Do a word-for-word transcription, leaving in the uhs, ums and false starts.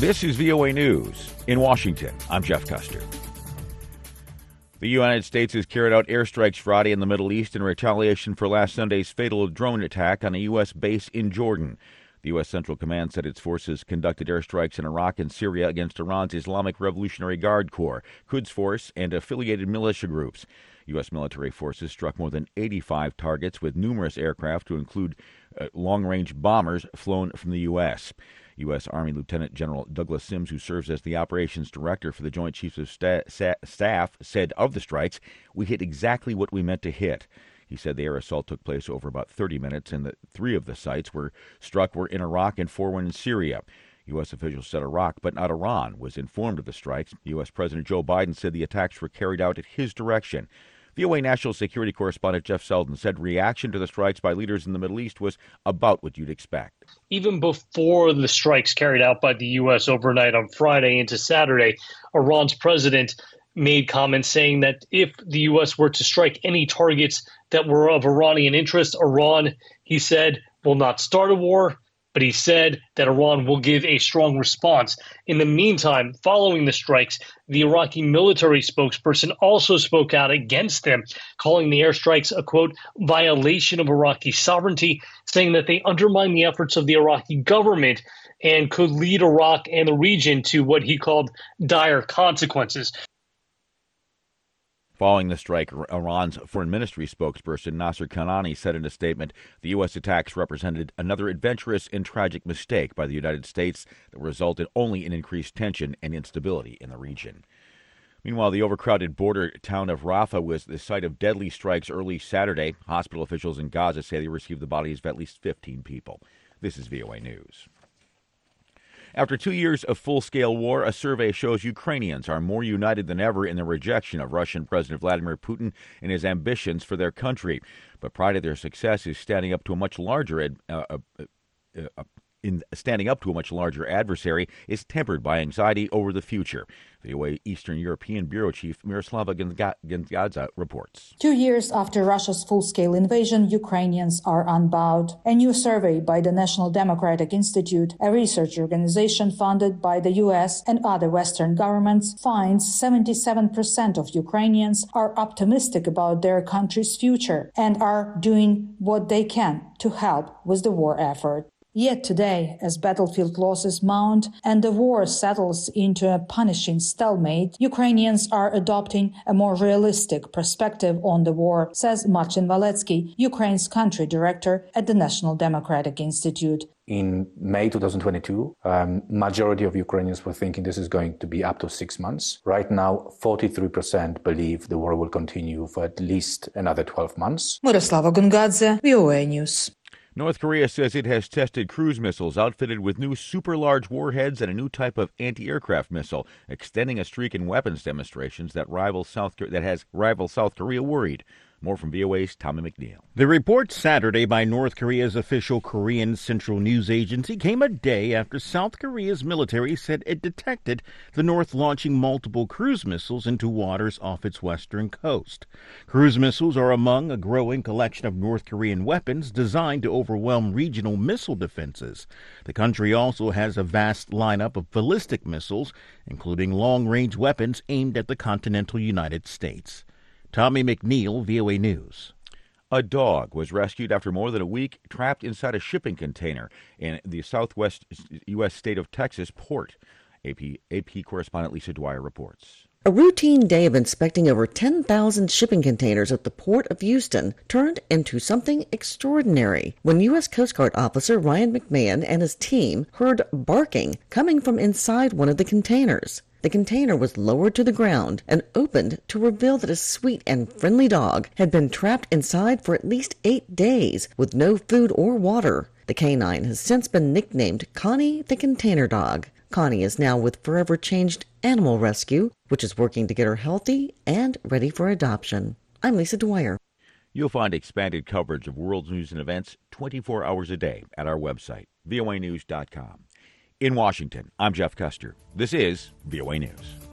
This is V O A News. In Washington, I'm Jeff Custer. The United States has carried out airstrikes Friday in the Middle East in retaliation for last Sunday's fatal drone attack on a U S base in Jordan. The U S. Central Command said its forces conducted airstrikes in Iraq and Syria against Iran's Islamic Revolutionary Guard Corps, Quds Force, and affiliated militia groups. U S military forces struck more than eighty-five targets with numerous aircraft, to include uh, long-range bombers flown from the U S. U S. Army Lieutenant General Douglas Sims, who serves as the operations director for the Joint Chiefs of Sta- Sa- Staff, said of the strikes, "We hit exactly what we meant to hit." He said the air assault took place over about thirty minutes, and that three of the sites were struck were in Iraq and four were in Syria. U S officials said Iraq, but not Iran, was informed of the strikes. U S. President Joe Biden said the attacks were carried out at his direction. V O A national security correspondent Jeff Selden said reaction to the strikes by leaders in the Middle East was about what you'd expect. Even before the strikes carried out by the U S overnight on Friday into Saturday, Iran's president made comments saying that if the U S were to strike any targets that were of Iranian interest, Iran, he said, will not start a war. But he said that Iran will give a strong response. In the meantime, following the strikes, the Iraqi military spokesperson also spoke out against them, calling the airstrikes a, quote, violation of Iraqi sovereignty, saying that they undermine the efforts of the Iraqi government and could lead Iraq and the region to what he called dire consequences. Following the strike, Iran's foreign ministry spokesperson Nasser Kanani said in a statement, the U S attacks represented another adventurous and tragic mistake by the United States that resulted only in increased tension and instability in the region. Meanwhile, the overcrowded border town of Rafah was the site of deadly strikes early Saturday. Hospital officials in Gaza say they received the bodies of at least fifteen people. This is V O A News. After two years of full-scale war, a survey shows Ukrainians are more united than ever in their rejection of Russian President Vladimir Putin and his ambitions for their country. But pride of their success is standing up to a much larger ad, uh, uh, uh, in standing up to a much larger adversary is tempered by anxiety over the future. V O A Eastern European Bureau Chief Miroslava Gongadze reports. Two years after Russia's full-scale invasion, Ukrainians are unbowed. A new survey by the National Democratic Institute, a research organization funded by the U S and other Western governments, finds seventy-seven percent of Ukrainians are optimistic about their country's future and are doing what they can to help with the war effort. Yet today, as battlefield losses mount and the war settles into a punishing stalemate, Ukrainians are adopting a more realistic perspective on the war, says Marcin Walecki, Ukraine's country director at the National Democratic Institute. In May twenty twenty-two, um, majority of Ukrainians were thinking this is going to be up to six months. Right now, forty-three percent believe the war will continue for at least another twelve months. Miroslava Gongadze, V O A News. North Korea says it has tested cruise missiles outfitted with new super-large warheads and a new type of anti-aircraft missile, extending a streak in weapons demonstrations that rival South that has rival South Korea worried. More from V O A's Tommy McNeil. The report Saturday by North Korea's official Korean Central News Agency came a day after South Korea's military said it detected the North launching multiple cruise missiles into waters off its western coast. Cruise missiles are among a growing collection of North Korean weapons designed to overwhelm regional missile defenses. The country also has a vast lineup of ballistic missiles, including long-range weapons aimed at the continental United States. Tommy McNeil, V O A News. A dog was rescued after more than a week trapped inside a shipping container in the southwest U S state of Texas port. A P, A P correspondent Lisa Dwyer reports. A routine day of inspecting over ten thousand shipping containers at the Port of Houston turned into something extraordinary when U S Coast Guard officer Ryan McMahon and his team heard barking coming from inside one of the containers. The container was lowered to the ground and opened to reveal that a sweet and friendly dog had been trapped inside for at least eight days with no food or water. The canine has since been nicknamed Connie the Container Dog. Connie is now with Forever Changed Animal Rescue, which is working to get her healthy and ready for adoption. I'm Lisa Dwyer. You'll find expanded coverage of world news and events twenty-four hours a day at our website, V O A news dot com. In Washington, I'm Jeff Custer. This is V O A News.